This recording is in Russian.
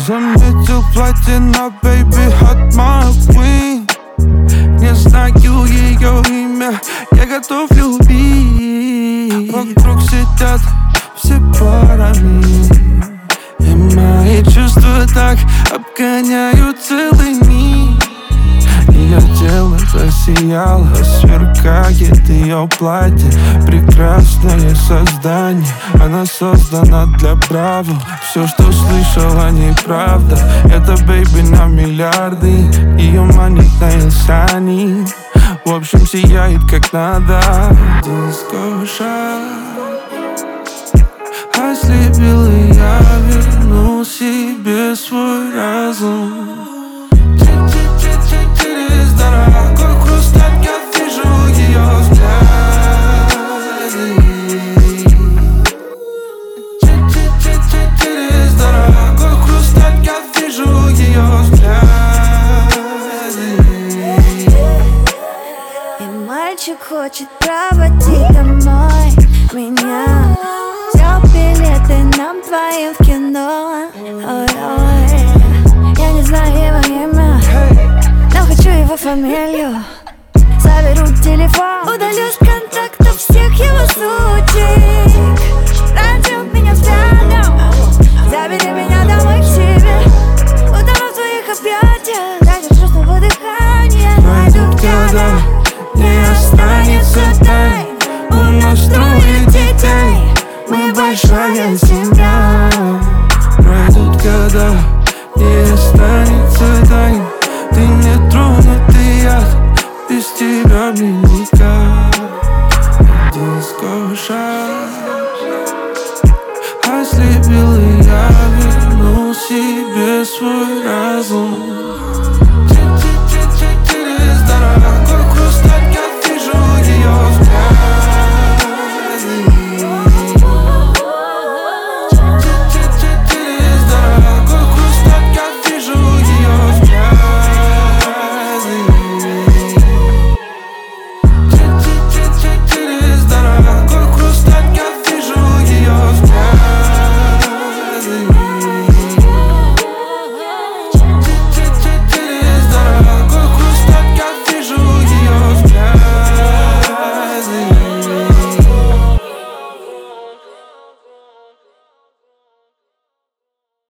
Заметил платье на baby hot my queen. Не знаю ее имя, я готов любить. Вокруг сидят все парами, и мои чувства так обгоняют целый мир. Ее тело засияло, сверкает ее платье. Прекрасное создание, она создана для браво. Все, что слышала, неправда. Это бэйби на миллиарды. Ее манит на инсани. В общем, сияет как надо. Дискошар. Ослепил, и я вернул себе свой разум. Через дорогой хрусталь я вижу ее взгляды. Через дорогой хрусталь я вижу ее взгляды. И мальчик хочет проводить домой меня. Взял билеты нам двоим в кино. Ой-ой. Я не знаю его имя, но хочу его фамилию. Заберу телефон, удалю с контактов всех его сучек. Раньше меня взглядом, забери меня домой к себе. Утону в твоих объятиях, задержу дыхание. Пройдут года, не останется тайн. У нас трое детей, мы большая семья. Пройдут года, не останется тайн. Ты не тронутый яд, без тебя мне никак. Дискошар. Ослепил, и я вернул себе свой разум.